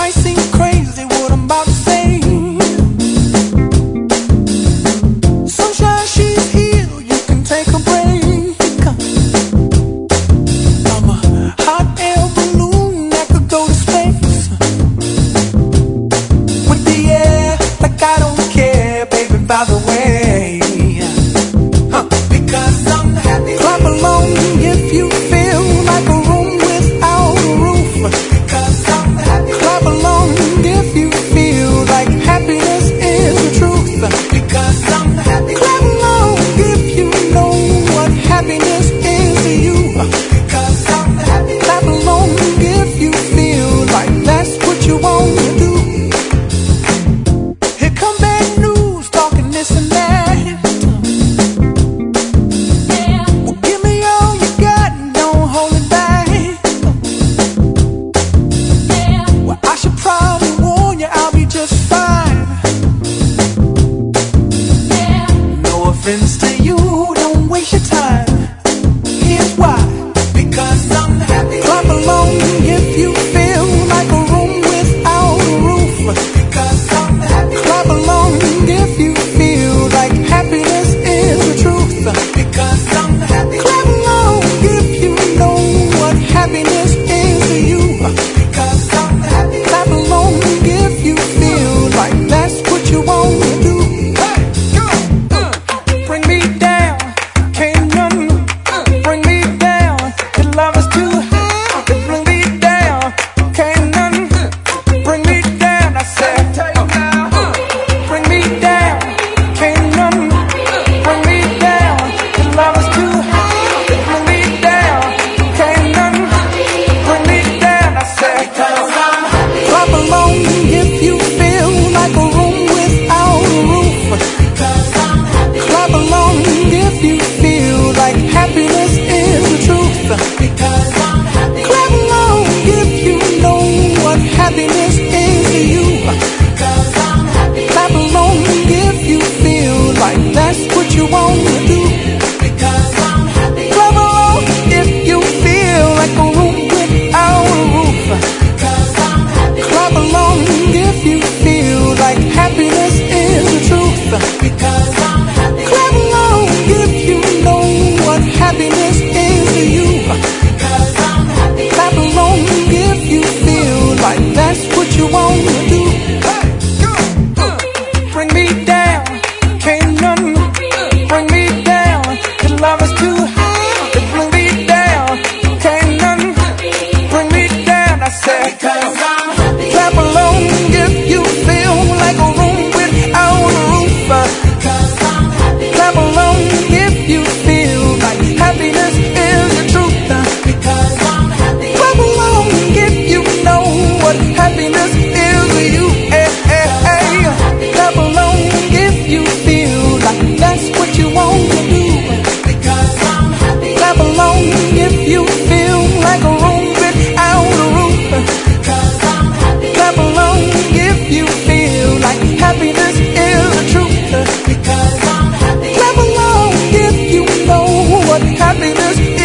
might seem crazy what I'm about to say. Sunshine, she's here, you can take a break. I'm a hot air balloon that could go to space with the air, like I don't care, baby, by the way. Because I'm happy. Clap along if you feel like a room without a roof. Because I'm happy. Clap along if you feel like happiness is the truth. Because I'm happy. Clap along if you know what happiness is to you. Because I'm happy. Clap along if you feel like that's what you want to do. Here come bad news talking this and that. Well, give me all you got and don't hold it back. Well, I should probably warn you, I'll be just fine. No offense to you, don't waste your time. Here's why. Because I'm happy. Clap along if you feel like a room without a roof. Because I'm happy. Clap along if you feel like happiness is the truth. Because I'm happy. Clap along if you know what happiness is to you. Because I'm happy. Clap along if you feel like that's what you want to do. Hey, go! Bring me down, can't none bring me down. Your love is too high to bring me down. Can't none bring me down. I said, bring me down, can't none bring me down. Your love is too high to bring me down. Can't none bring me down. I said, clap along if you feel like a room without a roof. Clap along if you feel like happiness is the truth. Because I'm happy. Clap along if you know what happiness is to you. Because I'm happy. Clap along if you feel like that's what you want to do. Because I'm happy. Clap along if you feel like a room without a roof. Because I'm happy. Clap along if you feel like happiness is the truth. Because I'm happy. Clap along if you know what happiness is to you. Because I'm happy. Clap along if you feel like that's what you want to do. Hey, go! Bring me down, can't none bring me down. Your love is too high to bring me down. Can't none bring me down. I said, because I'm happy. Clap along if you feel like a room without a roof. Because I'm happy. Clap along if you feel like happiness is the truth. Because I'm happy. Clap along if you know what happiness is to you. Hey, hey, hey. Clap along if you feel like that's what you want to do. Because I'm happy. Clap along if you feel like a room without a roof. Because I'm happy. Clap along if you feel like happiness is the truth. Because I'm happy. Clap along if you know what happiness is.